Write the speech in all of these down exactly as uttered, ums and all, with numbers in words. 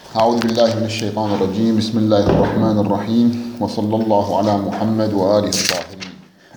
أعوذ بالله من الشيطان الرجيم. بسم الله الرحمن الرحيم، وصلى الله على محمد وآله الطاهرين.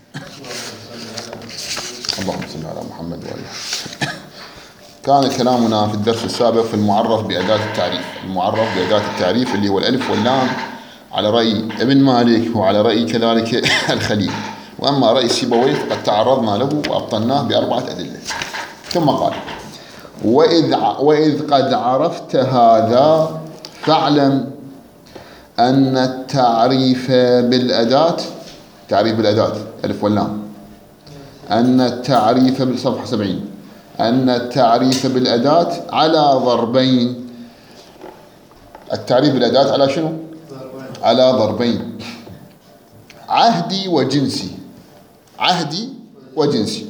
اللهم صل على محمد وآله. كان كلامنا في الدرس السابق في المعرف بأداة التعريف، المعرف بأداة التعريف اللي هو الألف واللام على رأي ابن مالك وعلى رأي كذلك الخليل، وأما رأي سيبويه قد تعرضنا له وأبطلناه بأربعة أدلة. ثم قال: وإذ, وإذ قد عرفت هذا فاعلم أن التعريف بالأداة، تعريف بالأداة ألف واللام، أن التعريف بالصفحة سبعين، أن التعريف بالأداة على ضربين. التعريف بالأداة على شنو؟ على ضربين: عهدي وجنسي. عهدي وجنسي.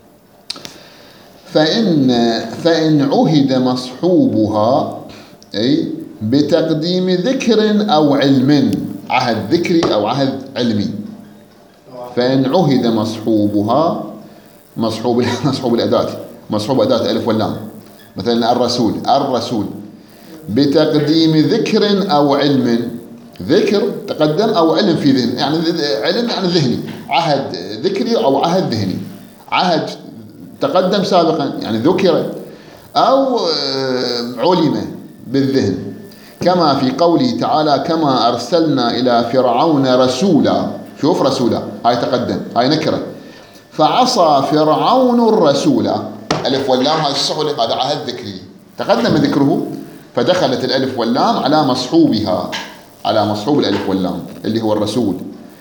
فإن فإن عهد مصحوبها أي بتقديم ذكر أو علم، عهد ذكري أو عهد علمي. فإن عهد مصحوبها، مصحوب مصحوب الأداة، مصحوب أداة ألف واللام، مثلا الرسول، الرسول بتقديم ذكر أو علم، ذكر تقدم أو علم في ذهن، يعني علم يعني ذهني، عهد ذكري أو عهد ذهني، عهد تقدم سابقا يعني ذكر أو علم بالذهن، كما في قوله تعالى: كما أرسلنا إلى فرعون رسولا. شوف رسولا هاي تقدم، هاي نكرة. فعصى فرعون الرسول، ألف واللام هاي السحل، هذا عهد ذكري تقدم ذكره، فدخلت الألف واللام على مصحوبها، على مصحوب الألف واللام اللي هو الرسول.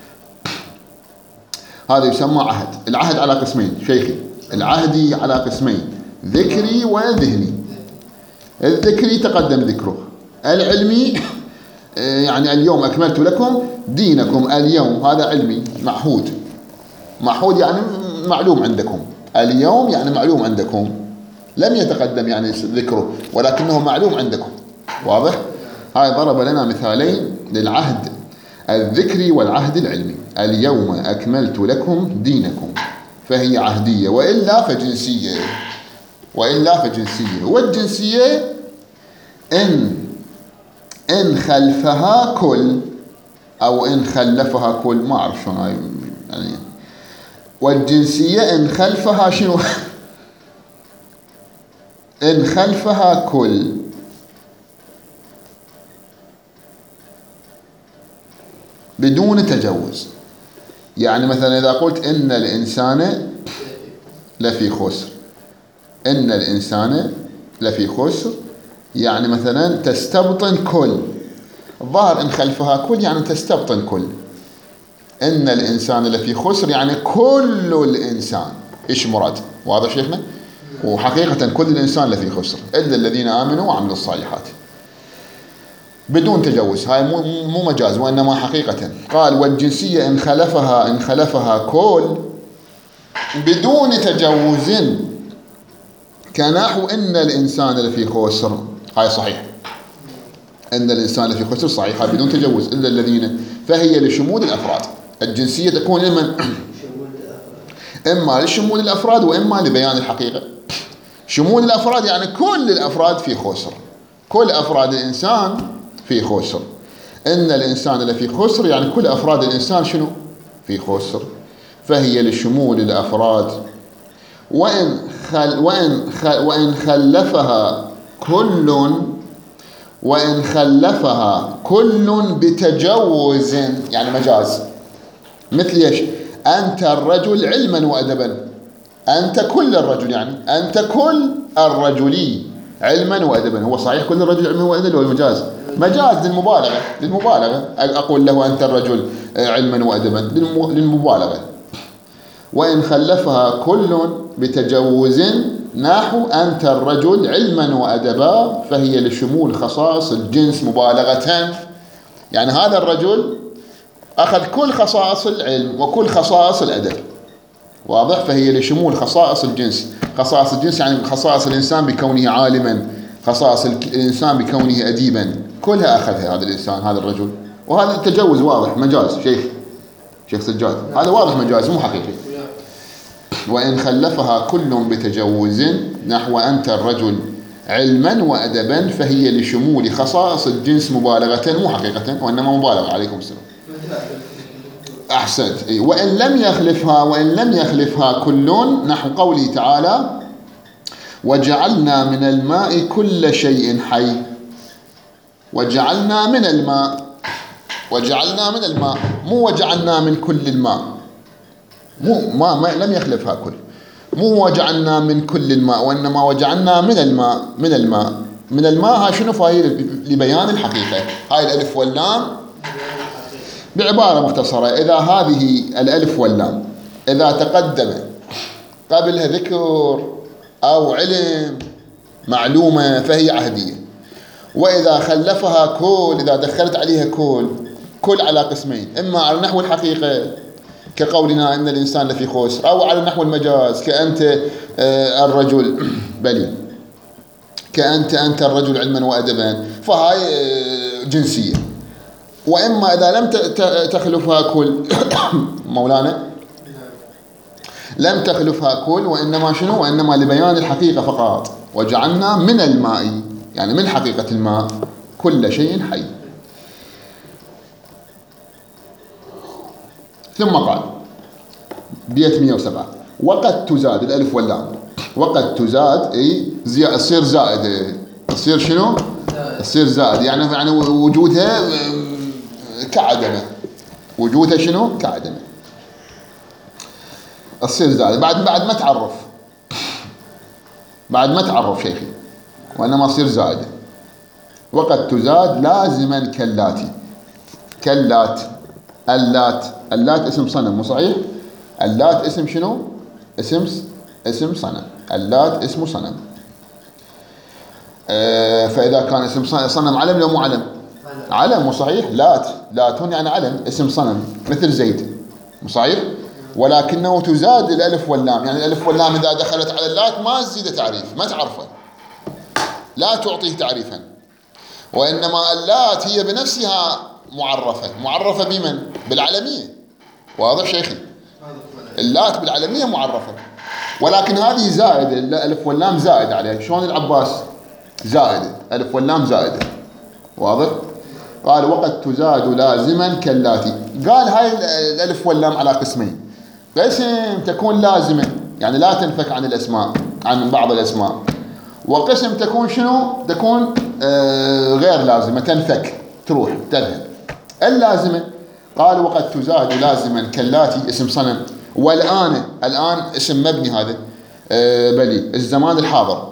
هذا يسمى عهد. العهد على قسمين شيخي، العهدي على قسمين: ذكري وذهني. الذكري تقدم ذكره، العلمي يعني اليوم أكملت لكم دينكم، اليوم هذا علمي معهود، معهود يعني معلوم عندكم، اليوم يعني معلوم عندكم، لم يتقدم يعني ذكره ولكنه معلوم عندكم. واضح؟ هاي ضرب لنا مثالين للعهد الذكري والعهد العلمي: اليوم أكملت لكم دينكم، فهي عهدية، وإلا فجنسية، وإلا فجنسية. والجنسية إن إن خلفها كل أو إن خلفها كل، ما أعرف شلون هاي يعني. والجنسية إن خلفها شنو؟ إن خلفها كل، بدون تجوز. يعني مثلا إذا قلت إن الإنسان لفي خسر، إن الإنسان لفي خسر، يعني مثلا تستبطن كل. الظاهر إن خلفها كل يعني تستبطن كل. إن الإنسان لفي خسر يعني كل الإنسان. إيش مراد؟ واضح شيخنا؟ وحقيقة كل الإنسان لفي خسر إلا الذين آمنوا وعملوا الصالحات، بدون تجوز. هاي مو مو مجاز وإنما حقيقة. قال: والجنسية إن خلفها إن خلفها كل بدون تجوز، كنحو إن الإنسان لفي خسر. هاي صحيح، إن الإنسان لفي خسر صحيحة بدون تجوز إلا الذين، فهي لشمول الأفراد. الجنسية تكون لمن؟ إما لشمول الأفراد وإما لبيان الحقيقة. شمول الأفراد يعني كل الأفراد في خسر، كل أفراد الإنسان في خسر. إن الإنسان لفي خسر يعني كل أفراد الإنسان شنو؟ في خسر، فهي لشمول الأفراد. وإن خل وإن خل وإن خلفها كل وإن خلفها كل بتجوز، يعني مجاز. مثل ايش؟ أنت الرجل علما وأدبا، أنت كل الرجل، يعني أنت كل الرجلي علما وأدبا. هو صحيح كل الرجل علما وأدبا ولا مجاز؟ مجاز للمبالغة، للمبالغة أقول له أنت الرجل علما وأدبا للمبالغة. وإن خلفها كل بتجوز نحو أنت الرجل علما وأدبا، فهي لشمول خصائص الجنس مبالغة. يعني هذا الرجل أخذ كل خصائص العلم وكل خصائص الأدب. واضح؟ فهي لشمول خصائص الجنس. خصائص الجنس يعني خصائص الإنسان بكونه عالما، خصائص الإنسان بكونه أديبا، كلها أخذها هذا الإنسان، هذا الرجل. وهذا التجوز واضح مجاز شيخ شيخ سجاد، هذا واضح مجاز مو حقيقي. وإن خلفها كل بتجوز نحو أنت الرجل علما وأدبا فهي لشمول خصائص الجنس مبالغة مو حقيقة وإنما مبالغة. عليكم السلام. أحسنت. وإن لم يخلفها وإن لم يخلفها كل، نحو قوله تعالى وجعلنا من الماء كل شيء حي. وجعلنا من الماء، وجعلنا من الماء، مو وجعلنا من كل الماء، مو ما, ما لم يخلفها كل، مو وجعلنا من كل الماء وإنما وجعلنا من الماء. من الماء من الماء هاي شنو؟ فهي لبيان الحقيقة. هاي الألف واللام بعبارة مختصرة، إذا هذه الألف واللام إذا تقدم قبلها ذكر أو علم معلومة فهي عهدية، وإذا خلفها كل، إذا دخلت عليها كل، كل على قسمين، إما على نحو الحقيقة كقولنا إن الإنسان لفي خسر، أو على نحو المجاز كأنت الرجل بلي، كأنت أنت الرجل علما وأدبا، فهاي جنسية. وإما إذا لم تخلفها كل مولانا لم تخلفها كل، وإنما شنو؟ وإنما لبيان الحقيقة فقط. وجعلنا من الماء يعني من حقيقة الماء كل شيء حي. ثم قال بيت مئة وسبعة وقد تزاد الألف واللام، وقد تزاد أي زي تصير زائدة، تصير شنو؟ تصير زائد يعني يعني وجودها كعدمه، وجودها شنو؟ كعدمه. تصير زائدة بعد بعد ما تعرف، بعد ما تعرف شيخي، وإنما تصير زائدة. وقد تزاد لازما كاللاتي. كاللات، اللات، اللات اسم صنم مو صحيح؟ اللات اسم شنو؟ اسم اسم صنم. اللات اسم صنم. آه فإذا كان اسم صنم علم لو مو علم؟ علم مو صحيح؟ لات، لاتون يعني علم اسم صنم مثل زيد مو صحيح؟ ولكنه تزاد الألف واللام، يعني الألف واللام إذا دخلت على اللات ما تزيد تعريف، ما تعرفه، لا تعطيه تعريفا، وإنما اللات هي بنفسها معرفة. معرفة بمن؟ بالعلمية. واضح شيخي؟ اللات بالعلمية معرفة، ولكن هذه زائدة، الألف واللام زائد عليها. شلون العباس؟ زائدة، ألف واللام زائدة. واضح؟ قال وقد تزاد لازما كاللاتي. قال هاي الألف واللام على قسمين، قسم تكون لازمة يعني لا تنفك عن الأسماء، عن بعض الأسماء، وقسم تكون شنو؟ تكون آه غير لازمة، تنفك، تروح، تذهب. اللازمة قال وقد تزاد لازما كاللاتي اسم صنم، والآن، الآن اسم مبني هذا آه بلي الزمان الحاضر.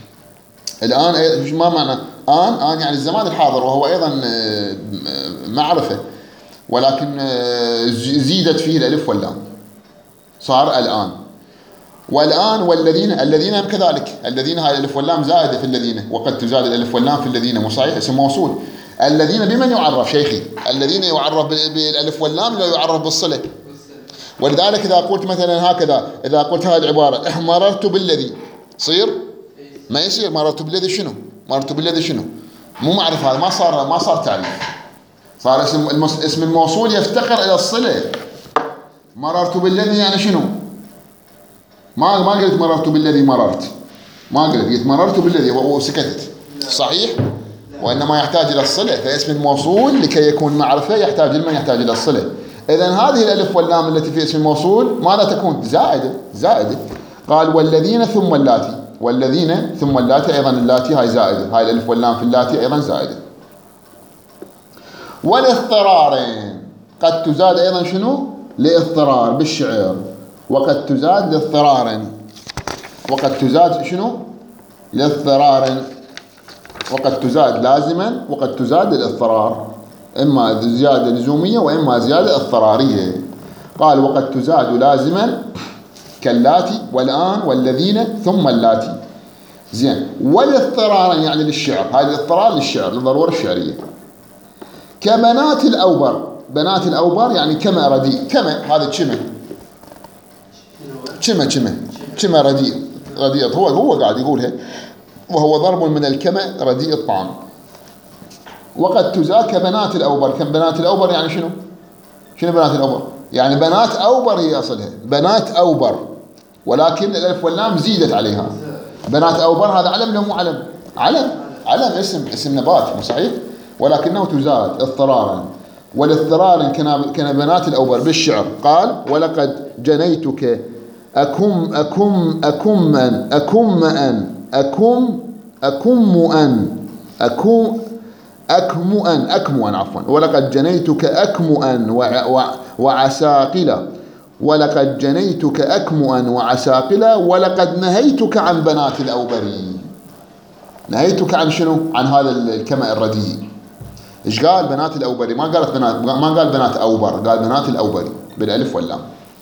الآن ما معنى آن؟ آن يعني الزمان الحاضر، وهو أيضا آه معرفة، ولكن آه زيدت فيه الألف واللام صار الآن. والآن والذين، الذين هم كذلك، الذين هاي الألف واللام زائدة في الذين، وقد تزاد الألف واللام في الذين مو صحيح؟ اسم موصول. الذين بمن يعرف شيخي؟ الذين يعرف بالألف واللام لا يعرف بالصلة. ولذلك إذا قلت مثلا هكذا، إذا قلت هذه العبارة مررت بالذي، صير؟ ما يصير. مررت بالذي شنو؟ مررت بالذي شنو؟ مو معرف، هذا ما صار، ما صار تعريف، صار اسم المس... اسم الموصول يفتقر إلى الصلة. مررت بالذي يعني شنو؟ ما ما قلت مررت بالذي مررت، ما قلت، قلت مررت بالذي وسكتت، صحيح؟ وإنما يحتاج إلى الصلة، فاسم الموصول لكي يكون معرفة يحتاج لمن؟ يحتاج إلى الصلة. إذن هذه الألف واللام التي في اسم الموصول ماذا تكون؟ زائدة، زائدة. قال والذين ثم اللاتي، والذين ثم اللاتي، أيضا اللاتي هاي زائدة، هاي الألف واللام في اللاتي أيضا زائدة. والاضطرارين قد تزاد أيضا شنو؟ لاضطرار بالشعر. وقد تزاد لاضطرار، وقد تزاد شنو؟ لاضطرار. وقد تزاد لازما، وقد تزاد للاضطرار، إما زيادة لزومية وإما زيادة اضطرارية. قال وقد تزاد لازما كاللاتي والآن والذين ثم اللاتي. زين. والاضطرار يعني للشعر، هذا الاضطرار للشعر للضرورة الشعرية. كبنات الأوبر، بنات الأوبر يعني كما رديء، كما هذا كما كما كما كما رديء، رديء هو هو قاعد يقولها، وهو ضرب من الكما رديء الطعام. وقد تزاد كبنات الأوبر، كم بنات الأوبر يعني شنو؟ شنو بنات الأوبر؟ يعني بنات أوبر هي أصلها، بنات أوبر، ولكن الألف واللام زيدت عليها. بنات أوبر هذا علم لو مو علم؟ علم علم اسم اسم نبات مو صحيح؟ ولكنه تزاد اضطرارا. والاضطرار كان بنات الأوبر بالشعر قال ولقد جنيتك أكم أكم أكم أن أكم أن أكم أكم أن أكم أكم أن أكم أن عفوا ولقد جنيتك أكم أن وعساقلا ولقد جنيتك أكم أن وعساقلا ولقد نهيتك عن بنات الأوبرين. نهيتك عن شنو؟ عن هذا الكمأ الرديء. إيش قال؟ بنات الأوبري، ما قالت بنات، ما قال بنات أوبر، قال بنات الأوبري بالألف واللام.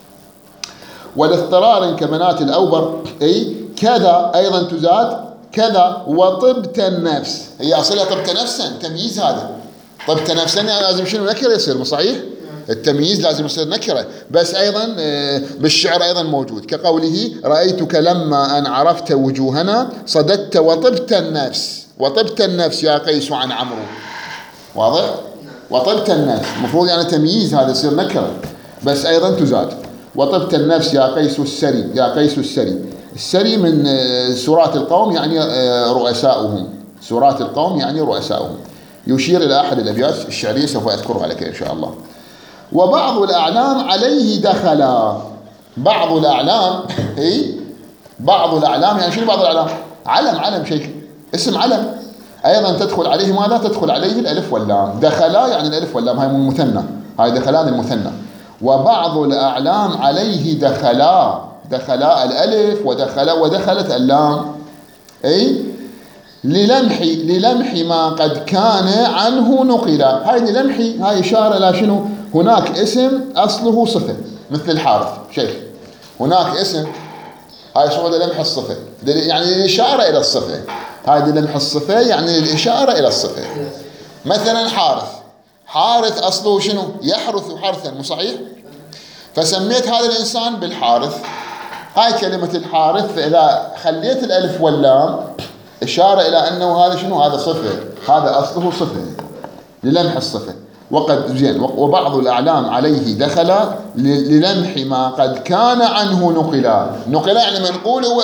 والاضطرار كبنات الأوبر أي كذا أيضا تزاد كذا وطبت النفس، هي أصلها طبت نفسا، تمييز هذا. طبت نفسا يعني لازم شنو؟ نكرة يصير، مو صحيح؟ التمييز لازم يصير نكرة، بس أيضا بالشعر أيضا موجود كقوله رأيتك لما أن عرفت وجوهنا صددت وطبت النفس. وطبت النفس يا قيس عن عمرو، واضح؟ وطبت النفس المفروض يعني تمييز هذا يصير نكرة، بس أيضا تزاد. وطبت النفس يا قيس السري، يا قيس السري. السري من سورات القوم يعني رؤساؤهم، سورات القوم يعني رؤساؤهم. يشير إلى أحد الأبيات الشعرية سوف أذكرها لك إن شاء الله. وبعض الأعلام عليه دخلا. بعض الأعلام هي بعض الأعلام يعني شنو بعض الأعلام؟ علم علم شيء اسم علم أيضا تدخل عليه ماذا؟ تدخل عليه الألف واللام. دخلا يعني الألف واللام، هاي مثنى، هاي دخلان المثنى. وبعض الأعلام عليه دخلا، دخلا الألف ودخلا ودخلت اللام. أي للمح للمح ما قد كان عنه نقلا. هاي للمحي، هاي إشارة لا شنو؟ هناك اسم أصله صفة مثل الحارث شيخ، هناك اسم، هاي شغل لمح الصفة يعني الإشارة إلى الصفة. هذه لمح الصفة يعني الإشارة إلى الصفة. مثلا حارث، حارث أصله شنو؟ يحرث حرثا، مو صحيح؟ فسميت هذا الإنسان بالحارث. هاي كلمة الحارث فإذا خليت الألف واللام إشارة إلى أنه هذا شنو؟ هذا صفة، هذا أصله صفة للمح الصفة. وقد زين وبعض الأعلام عليه دخل للمح ما قد كان عنه نقلا. نقلا يعني منقول، هو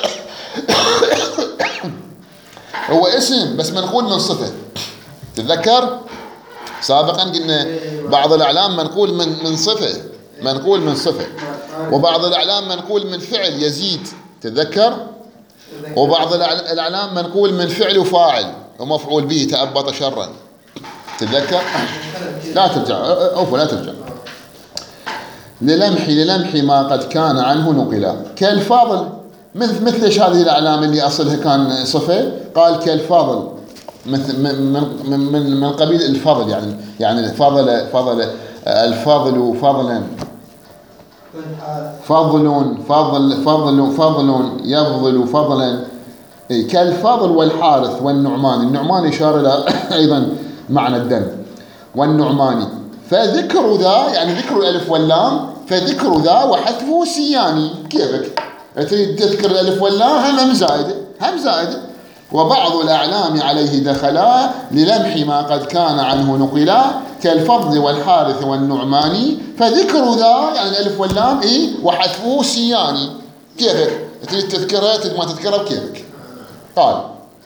هو اسم بس منقول من صفة. تتذكر سابقا قلنا بعض الأعلام منقول من من صفة، منقول من صفة. وبعض الأعلام منقول من فعل يزيد، تتذكر؟ وبعض الأعلام منقول من فعل وفاعل ومفعول به تأبط شرا، تتذكر؟ لا ترجع أوف لا ترجع. للمح للمح ما قد كان عنه نقلا. كالفاضل مثل مثل ايش هذه الأعلام اللي أصلها كان صفة؟ قال كالفاضل مثل من من من من قبيل الفضل، يعني يعني فضل فضل الفضل فضلا فضل فضل فضل فضل يفضل فضلا. كالفضل والحارث والنعمان. النعمان إشارة إلى أيضا معنى الدم. والنعماني فذكر ذا يعني ذكر الألف واللام، فذكر ذا وحذفه سياني. كيفك تريد تذكر الألف واللام هم زائدة، هم زائدة. وبعض الأعلام عليه دخلا للمح ما قد كان عنه نقلا. كالفضل والحارث والنعماني فذكر ذا يعني الألف واللام إيه وحذفه سياني. كيفك تريد تذكرها تريد ما تذكرها بكيفك. قال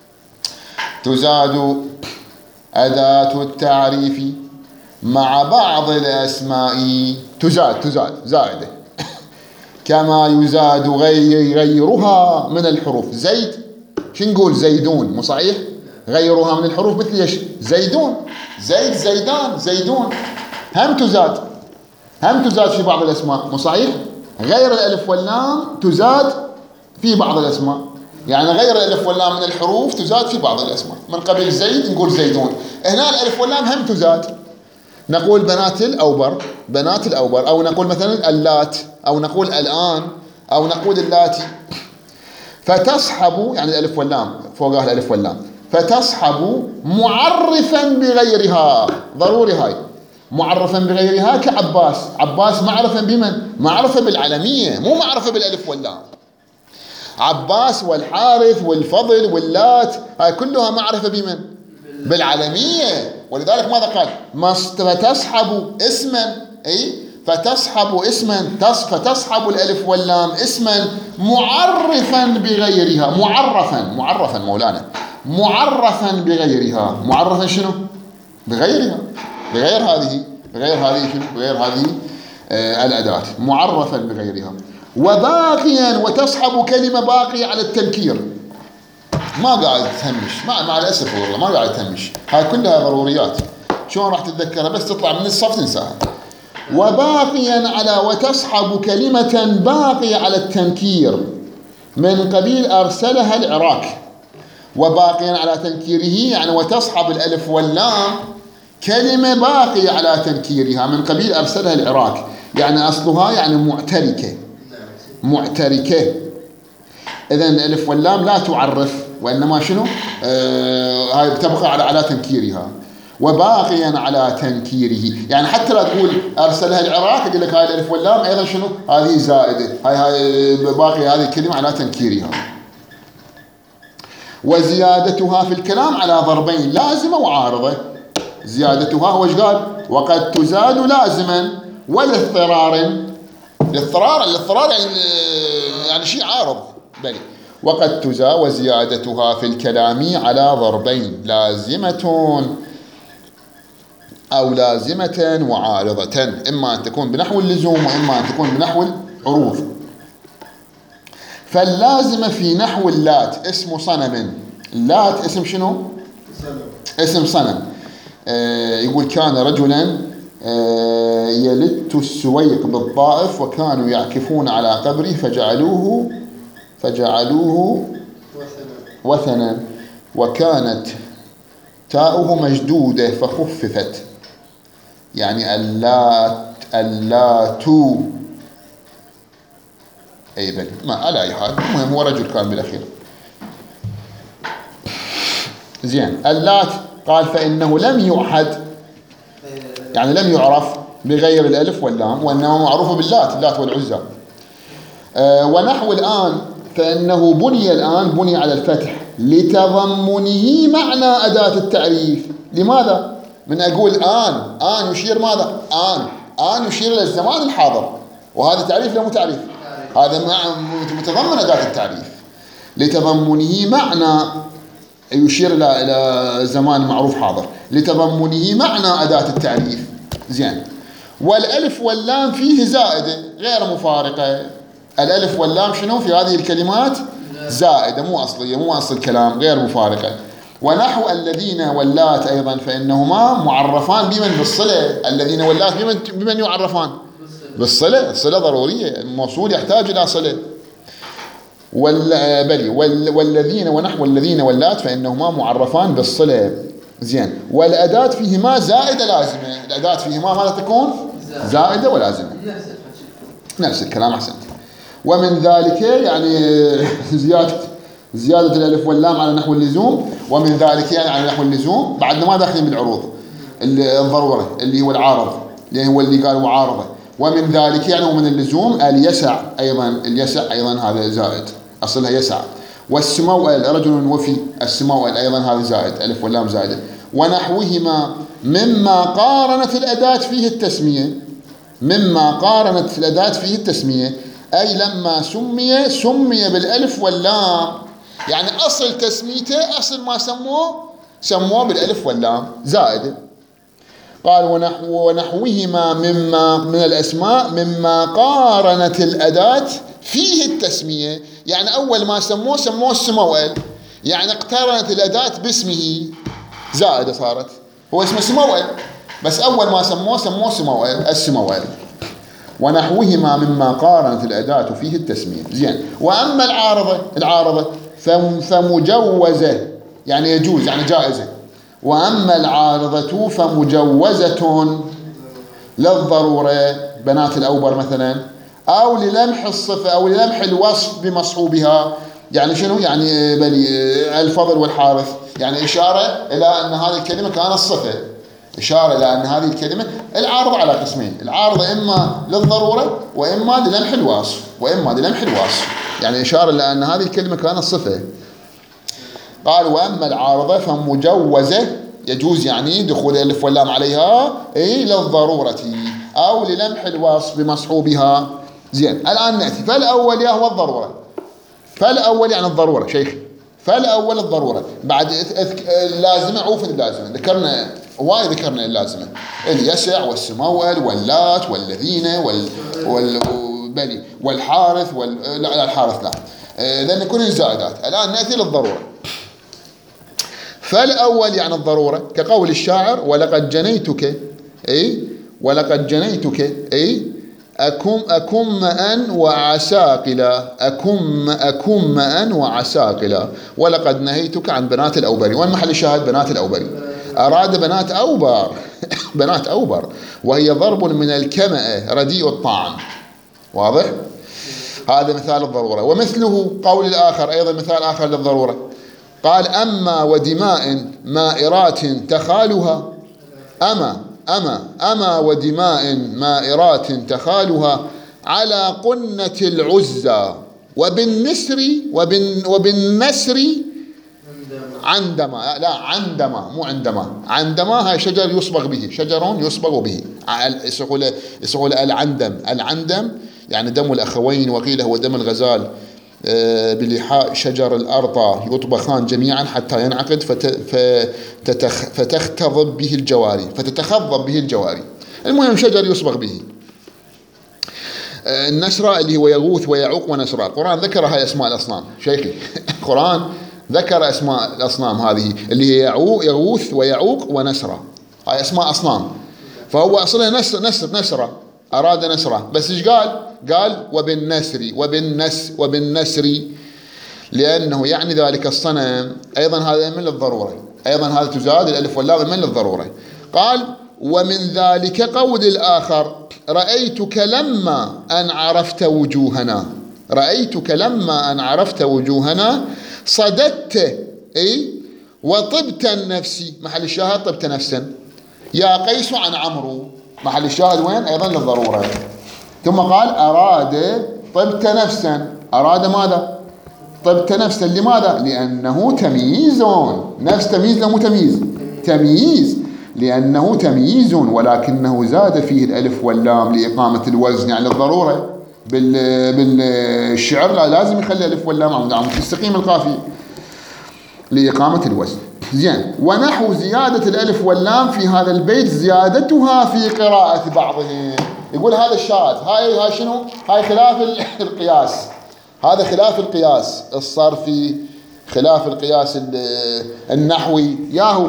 تزاد أداة التعريف مع بعض الأسماء. تزاد تزاد زائدة كما يزاد غير غيرها من الحروف. زيد شو نقول؟ زيدون، مو صحيح؟ غيرها من الحروف مثل ايش؟ زيدون، زيد، زيدان، زيدون. هم تزاد، هم تزاد في بعض الأسماء، مو صحيح؟ غير الألف واللام تزاد في بعض الأسماء، يعني غير الألف واللام من الحروف تزاد في بعض الأسماء. من قبل زيد نقول زيدون. هنا الألف واللام هم تزاد، نقول بنات الأوبر، بنات الأوبر، أو نقول مثلا اللات، أو نقول الآن، أو نقول اللاتي. فتصحب يعني الألف واللام فوقها الألف واللام، فتصحب معرفا بغيرها. ضروري هاي معرفا بغيرها. كعباس، عباس معرفا بمن؟ معرفة بالعلمية، مو معرفة بالألف واللام. عباس والحارث والفضل واللات هاي كلها معرفة بمن؟ بالعلمية. ولذلك ماذا قال؟ فتصحب اسما، أي فتصحب اسما، فتصحب الألف واللام اسما معرفا بغيرها. معرفا، معرفا مولانا، معرفا بغيرها. معرفا شنو؟ بغيرها، بغير هذه، بغير هذه شنو؟ بغير هذه آه الأداة، معرفا بغيرها. وباقيا، وتصحب كلمة باقية على التنكير. ما قاعد تهمش، مع مع الأسف والله ما قاعد تهمش، هاي كلها ضروريات. شلون راح تتذكرها؟ بس تطلع من الصف تنساها. وباقيا على، وتصحب كلمة باقية على التنكير من قبيل أرسلها العراق. وباقيا على تنكيره يعني وتصحب الألف واللام كلمة باقية على تنكيرها من قبيل أرسلها العراق، يعني أصلها يعني معتركة، معتركة. إذن الألف واللام لا تعرف، وإنما شنو؟ آه هاي بتبقى على على تنكيرها. وباقيا على تنكيره، يعني حتى لا تقول أرسلها العراق يقول لك هاي الألف واللام أيضا شنو؟ هذه زائدة، هاي هاي باقي هذه الكلمة على تنكيرها. وزيادتها في الكلام على ضربين، لازمة وعارضة. زيادتها هو ايش قال؟ وقد تزاد لازما ولاضطرار. الاضطرار، الاضطرار يعني يعني شيء عارض، بل وقد تزاد. وزيادتها في الكلام على ضربين، لازمة أو لازمة وعارضة، إما أن تكون بنحو اللزوم وإما أن تكون بنحو العروض. فاللازمة في نحو اللات اسم صنم. اللات اسم شنو؟ اسم صنم. آه يقول كان رجلا آه يلت السويق بالطائف وكانوا يعكفون على قبره فجعلوه فجعلوه وثنا، وكانت تاؤه مشدودة فخففت، يعني اللات اللاتو. اي بل ما على اي حال، المهم هو رجل كان بالاخير. زين. اللات قال فانه لم يعهد، يعني لم يعرف بغير الالف واللام، وانما معروف باللات، اللات والعزى. أه ونحو الان فانه بني الان بني على الفتح لتضمنه معنى اداه التعريف. لماذا؟ من اقول ان، ان يشير ماذا؟ ان ان يشير الى الزمان الحاضر، وهذا تعريف لا مو تعريف، هذا متضمن أداة التعريف. لتضمنه معنى، يشير إلى إلى زمان معروف حاضر، لتضمنه معنى أداة التعريف. زين. والألف واللام فيه زائدة غير مفارقة. الألف واللام شنو في هذه الكلمات؟ زائدة، مو أصلية، مو أصل الكلام، غير مفارقة. ونحو الذين واللات أيضا فإنهما معرفان بمن؟ بالصلة. الذين واللات بمن, بمن يعرفان؟ بالصلة. الصلة ضرورية، الموصول يحتاج إلى صلة. بلي والذين، ونحو الذين واللات فإنهما معرفان بالصلة. زين. والأداة فيهما زائدة لازمة. الأداة فيهما ماذا تكون؟ زائدة ولازمة. نفس الكلام، أحسنت. ومن ذلك يعني زيادة زيادة الألف واللام على نحو اللزوم، ومن ذلك يعني على نحو اللزوم. بعدنا ما داخلين بالعروض، الضرورة اللي هو العارض، اللي هو اللي قال وعارضة. ومن ذلك يعني ومن اللزوم اليسع أيضا، اليسع أيضا هذا زائد، أصلها يسع. والسموئل رجل وفي، السموئل أيضا هذا زائد، ألف واللام زائدة. ونحوهما مما قارنت الأداة فيه التسمية، مما قارنت الأداة فيه التسمية، أي لما سمي سمي بالألف واللام، يعني أصل تسميته، أصل ما سموه سموه بالألف واللام زائدة. قال ونحو ونحوهما مما من الأسماء مما قارنت الأداة فيه التسمية، يعني أول ما سموه سموه السموئل، يعني اقترنت الأداة باسمه زائدة صارت، هو اسمه سموئل بس أول ما سموه سموه سموئل، السموئل. ونحوهما مما قارنت الأداة فيه التسمية. زين. وأما العارضة، العارضة فمجوزة يعني يجوز، يعني جائزة. وأما العارضة فمجوزة للضرورة، بنات الأوبر مثلا، أو للمح الصفة أو للمح الوصف بمصحوبها، يعني شنو؟ يعني بلي الفضل والحارث، يعني إشارة إلى أن هذه الكلمة كانت صفة، إشارة إلى أن هذه الكلمة. العارضة على قسمين، العارضة إما للضرورة وإما للمح الوصف، وإما للمح الوصف، يعني إشارة إلى أن هذه الكلمة كانت صفة. قال وأما العارضة فمجوزة، يجوز يعني دخول الألف واللام عليها إيه للضرورة أو للمح الوصف بمصحوبها. زين. الآن نأتي، فالأول يا هو الضرورة، فالأول يعني الضرورة شيخ، فالأول الضرورة. بعد اللازمة عوف اللازمة، ذكرنا وايد، ذكرنا اللازمة اليسع والسمول واللات والذين وال والبلي والحارث وال لا الحارث لا، لأن كل الزائدات. الآن نأتي للضرورة. فالأول يعني الضرورة، كقول الشاعر: ولقد جنيتك، أي ولقد جنيتك، أي أكم أكم أن وعساقلا، أكم أكم أن وعساقلا، ولقد نهيتك عن بنات الأوبري. وين محل الشاهد؟ بنات الأوبري، أراد بنات أوبر بنات أوبر، وهي ضرب من الكمأة رديء الطعم. واضح؟ هذا مثال الضرورة. ومثله قول الآخر أيضا مثال آخر للضرورة، قال: أما ودماء مائرات تخالها، أما أما أما ودماء مائرات تخالها على قنة العزى وبالنسر وبن وبالنسر عندما، لا عندما مو عندما، عندما هاي شجر يصبغ به، شجر يصبغ به، يصبغ العندم. العندم يعني دم الأخوين، وقيل هو دم الغزال بلحاء شجر الأرطى، يطبخان جميعا حتى ينعقد فتتخ فتختضب به الجواري فتتخضب به الجواري. المهم شجر يصبغ به. النسرة اللي هو يغوث ويعوق ونسرة، القرآن ذكر هاي أسماء الأصنام شيخي. القرآن ذكر أسماء الأصنام هذه اللي هي يعوق يغوث ويعوق ونسرة، هاي أسماء أصنام. فهو أصلها نسر نسر نسرة، أراد نسرة، بس إيش قال؟ قال وبالنسر وبالنس وبالنسر، لأنه يعني ذلك الصنم. أيضا هذا من للضرورة، أيضا هذا تزاد الألف واللام من للضرورة. قال: ومن ذلك قول الآخر: رأيتك لما أن عرفت وجوهنا، رأيتك لما أن عرفت وجوهنا صددت، أي وطبت النفس، محل الشاهد طبت نفسا، يا قيس عن عمرو، محل الشاهد وين؟ أيضا للضرورة. ثم قال: أراد طبت نفسا، أراد ماذا؟ طبت نفسا، لماذا؟ لأنه تمييز، نفس تمييز لا مو تمييز، تمييز، لأنه تمييز، ولكنه زاد فيه الألف واللام لإقامة الوزن، يعني للضرورة. بالشعر لا لازم يخلي الألف واللام عم تستقيم القافية لإقامة الوزن. زين. ونحو زيادة الألف واللام في هذا البيت زيادتها في قراءة بعضهم. يقول هذا الشاذ، هاي هاي شنو؟ هاي خلاف القياس، هذا خلاف القياس الصرفي، خلاف القياس النحوي. ياهو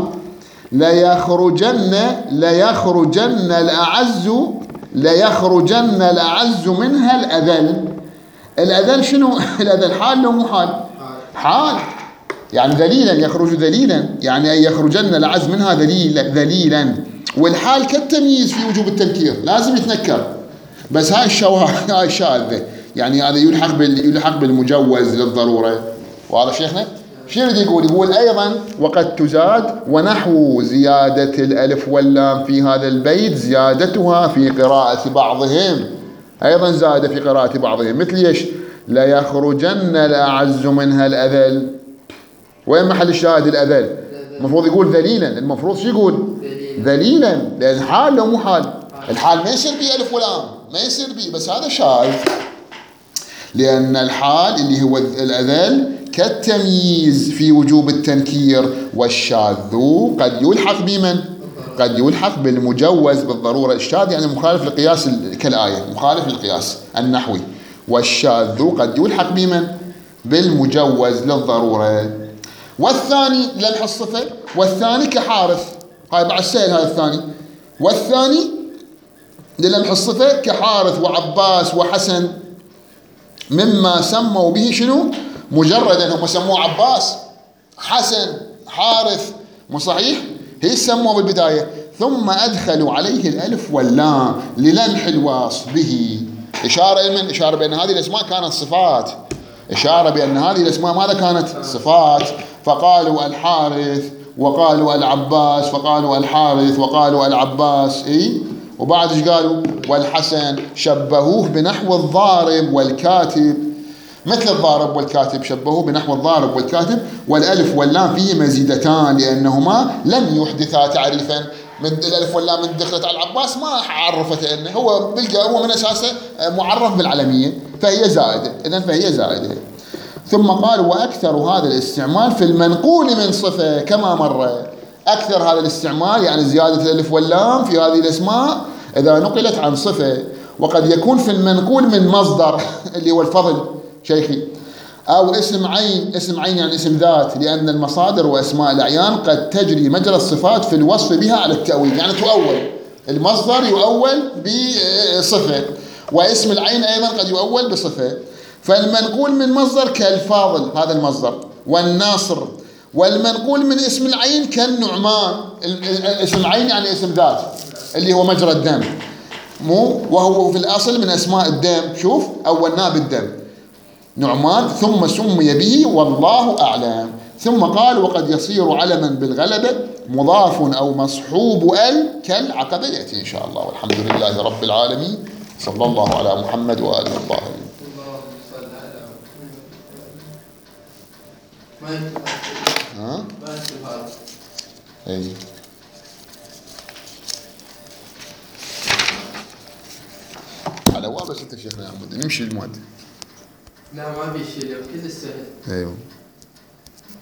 ليخرجن ليخرجن الأعز ليخرجن الأعز منها الأذل. الأذل شنو؟ الأذل حال لو مو حال؟ حال، يعني ذليلا، يخرج ذليلا، يعني أن يخرجن الأعز منها ذليلا ذليلا. والحال كالتمييز في وجوب التنكير، لازم يتنكر، بس هاي الشواذ هاي الشاذة، يعني هذا يلحق بال يلحق بالمجوز للضرورة. وهذا شيخنا شو يريد يقول؟ يقول أيضا: وقد تزاد، ونحو زيادة الألف واللام في هذا البيت زيادتها في قراءة بعضهم، أيضا زاد في قراءة بعضهم. مثل ايش؟ لا يخرجن الأعز منها الأذل. وين محل الشاهد؟ الأذل. المفروض يقول ذليلا، المفروض شو يقول؟ ذليلا، لأن حال لو مو حال؟ الحال ما يصير به ألف ولام، ما يصير به، بس هذا شاذ، لأن الحال اللي هو الأذل كالتمييز في وجوب التنكير، والشاذ قد يلحق بمن؟ قد يلحق بالمجوز بالضرورة. الشاذ يعني مخالف للقياس كالآية، مخالف للقياس النحوي. والشاذ قد يلحق بمن؟ بالمجوز للضرورة. والثاني لمح الصفة، والثاني كحارث، هاي بعد سهل هذا الثاني. والثاني للمح الصفة كحارث وعباس وحسن، مما سموا به شنو؟ مجردا، هم سموه عباس، حسن، حارث، مو صحيح؟ هي سموه بالبداية، ثم أدخلوا عليه الألف واللام للمح الواصف به. إشارة من إشارة بأن هذه الأسماء كانت صفات، إشارة بأن هذه الأسماء ماذا كانت؟ صفات. فقالوا الحارث وقالوا العباس، فقالوا الحارث وقالوا العباس، إيه؟ وبعد إيش قالوا؟ والحسن شبهوه بنحو الضارب والكاتب، مثل الضارب والكاتب، شبهوه بنحو الضارب والكاتب. والألف واللام فيه مزيدتان لأنهما لم يحدثا تعريفا. من الألف واللام من دخلت على العباس ما عرفت أنه هو بلقى هو من أساسه معرف بالعلمية، فهي زائدة، إذن فهي زائدة. ثم قال وأكثر هذا الاستعمال في المنقول من صفة كما مر. أكثر هذا الاستعمال يعني زيادة الألف واللام في هذه الأسماء إذا نقلت عن صفة، وقد يكون في المنقول من مصدر اللي هو الفضل شيخي، أو اسم عين. اسم عين يعني اسم ذات، لأن المصادر وأسماء الأعيان قد تجري مجرى الصفات في الوصف بها على التأويل، يعني تؤول. المصدر يؤول بصفة، واسم العين أيضا قد يؤول بصفة. فالمنقول من مصدر كالفاضل هذا المصدر والناصر، والمنقول من اسم العين كالنعمان. اسم العين يعني اسم ذات اللي هو مجرى الدم، مو وهو في الأصل من أسماء الدم. شوف أولناه بالدم نعمان ثم سمي به والله أعلم. ثم قال وقد يصير علما بالغلبة مضاف أو مصحوب ال كالعقبة، يأتي إن شاء الله. والحمد لله رب العالمين، صلى الله على محمد وآله الطاهرين. ها؟ اي على وابس انت شيخنا يا عمود نمشي المواد. لا ما في شيء كل السهل. ايوه